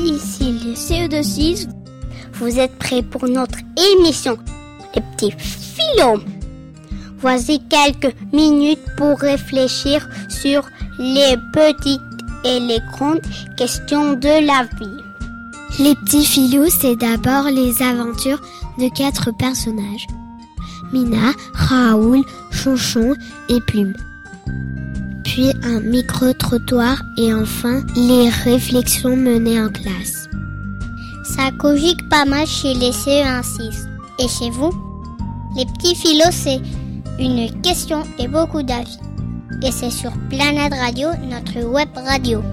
Ici le CE26. Vous êtes prêts pour notre émission, les petits philons. Voici quelques minutes pour réfléchir sur les petites et les grandes questions de la vie. Les petits filous, c'est d'abord les aventures de 4 personnages. Mina, Raoul, Chonchon et Plume. Puis un micro-trottoir et enfin les réflexions menées en classe. Ça cogique pas mal chez les CE16. Et chez vous? Les petits philos, c'est une question et beaucoup d'avis. Et c'est sur Planète Radio, notre web radio.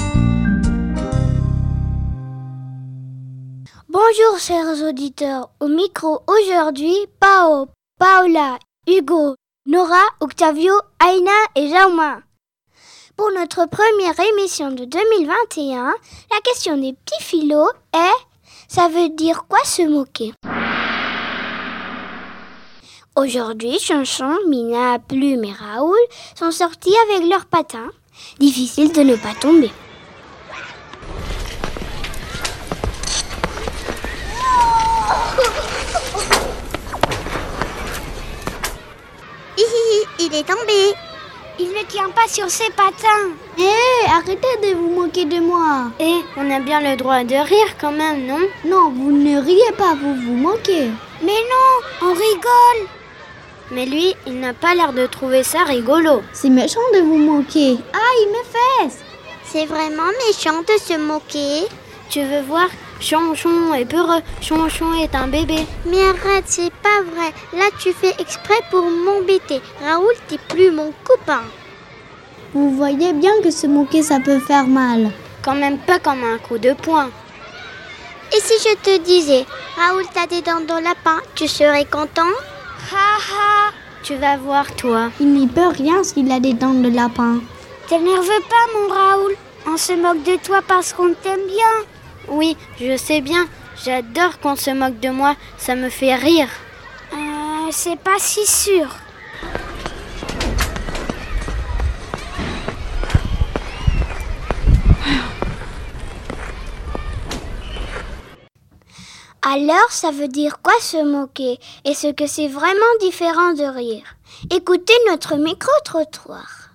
Bonjour chers auditeurs, au micro aujourd'hui, Pao, Paola, Hugo, Nora, Octavio, Aina et Jaume. Pour notre première émission de 2021, la question des petits philos est « Ça veut dire quoi se moquer ?» Aujourd'hui, Chanchon, Mina, Plume et Raoul sont sortis avec leurs patins. Difficile de ne pas tomber. Il est tombé. Il ne tient pas sur ses patins. Arrêtez de vous moquer de moi. On a bien le droit de rire quand même, non? Non, vous ne riez pas, vous vous moquez. Mais non, on rigole. Mais lui, il n'a pas l'air de trouver ça rigolo. C'est méchant de vous moquer. Aïe, mes fesses. C'est vraiment méchant de se moquer. Tu veux voir? Chonchon est peureux, Chonchon est un bébé. Mais arrête, c'est pas vrai. Là, tu fais exprès pour m'embêter. Raoul, t'es plus mon copain. Vous voyez bien que se moquer, ça peut faire mal. Quand même pas comme un coup de poing. Et si je te disais, Raoul, t'as des dents de lapin, tu serais content? Ha! Tu vas voir, toi. Il n'y peut rien s'il a des dents de lapin. T'énerve pas, mon Raoul. On se moque de toi parce qu'on t'aime bien. Oui, je sais bien. J'adore qu'on se moque de moi. Ça me fait rire. C'est pas si sûr. Alors, ça veut dire quoi se moquer? Est-ce que c'est vraiment différent de rire? Écoutez notre micro-trottoir.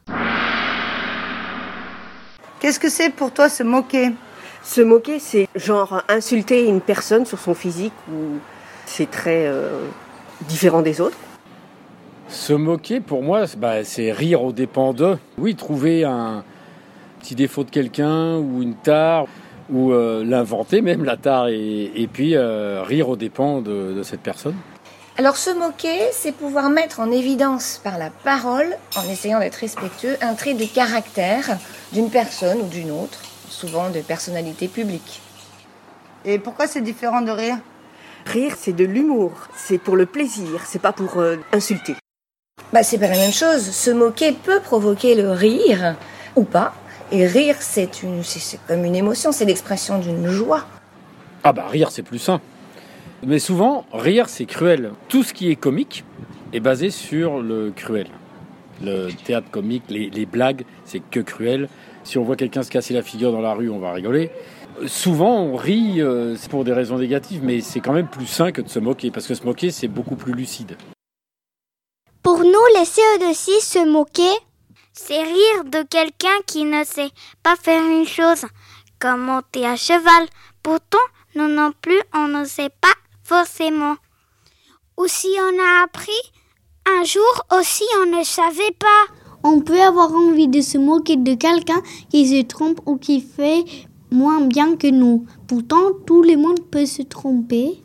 Qu'est-ce que c'est pour toi se moquer? Se moquer, c'est genre insulter une personne sur son physique ou c'est très différent des autres. Se moquer, pour moi, c'est rire aux dépens d'eux. Oui, trouver un petit défaut de quelqu'un ou une tare, ou l'inventer même, la tare, et puis rire aux dépens de cette personne. Alors se moquer, c'est pouvoir mettre en évidence par la parole, en essayant d'être respectueux, un trait de caractère d'une personne ou d'une autre, souvent de personnalité publique. Et pourquoi c'est différent de rire? Rire, c'est de l'humour, c'est pour le plaisir, c'est pas pour insulter. C'est pas la même chose. Se moquer peut provoquer le rire, ou pas. Et rire, c'est comme une émotion, c'est l'expression d'une joie. Rire, c'est plus sain. Mais souvent, rire, c'est cruel. Tout ce qui est comique est basé sur le cruel. Le théâtre comique, les blagues, c'est que cruel. Si on voit quelqu'un se casser la figure dans la rue, on va rigoler. Souvent, on rit c'est pour des raisons négatives, mais c'est quand même plus sain que de se moquer, parce que se moquer, c'est beaucoup plus lucide. Pour nous, les CE6, se moquer, c'est rire de quelqu'un qui ne sait pas faire une chose, comme monter à cheval. Pourtant, nous non plus, on ne sait pas forcément. Ou si on a appris, un jour aussi on ne savait pas. On peut avoir envie de se moquer de quelqu'un qui se trompe ou qui fait moins bien que nous. Pourtant, tout le monde peut se tromper.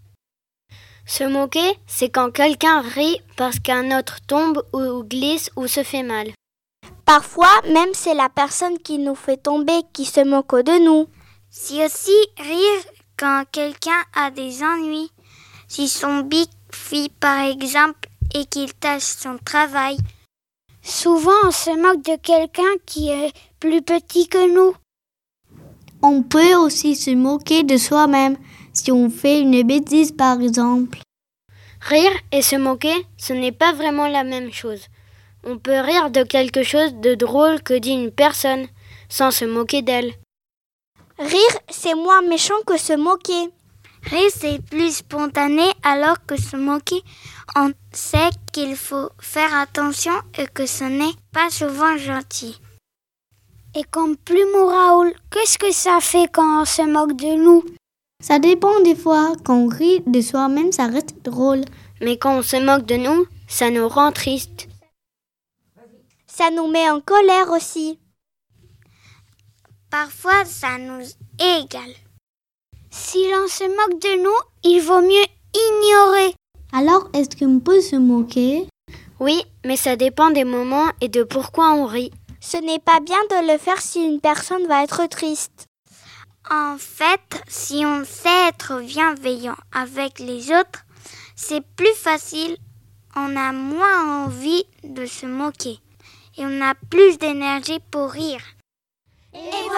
Se moquer, c'est quand quelqu'un rit parce qu'un autre tombe ou glisse ou se fait mal. Parfois, même c'est la personne qui nous fait tomber qui se moque de nous. C'est aussi rire quand quelqu'un a des ennuis. Si son bic fuit par exemple et qu'il tâche son travail. Souvent, on se moque de quelqu'un qui est plus petit que nous. On peut aussi se moquer de soi-même si on fait une bêtise par exemple. Rire et se moquer, ce n'est pas vraiment la même chose. On peut rire de quelque chose de drôle que dit une personne, sans se moquer d'elle. Rire, c'est moins méchant que se moquer. Rire, c'est plus spontané, alors que se moquer, on sait qu'il faut faire attention et que ce n'est pas souvent gentil. Et comme plume Raoul, qu'est-ce que ça fait quand on se moque de nous? Ça dépend des fois. Quand on rit de soi-même, ça reste drôle. Mais quand on se moque de nous, ça nous rend tristes. Ça nous met en colère aussi. Parfois, ça nous égale. Si l'on se moque de nous, il vaut mieux ignorer. Alors, est-ce qu'on peut se moquer? Oui, mais ça dépend des moments et de pourquoi on rit. Ce n'est pas bien de le faire si une personne va être triste. En fait, si on sait être bienveillant avec les autres, c'est plus facile. On a moins envie de se moquer et on a plus d'énergie pour rire. Et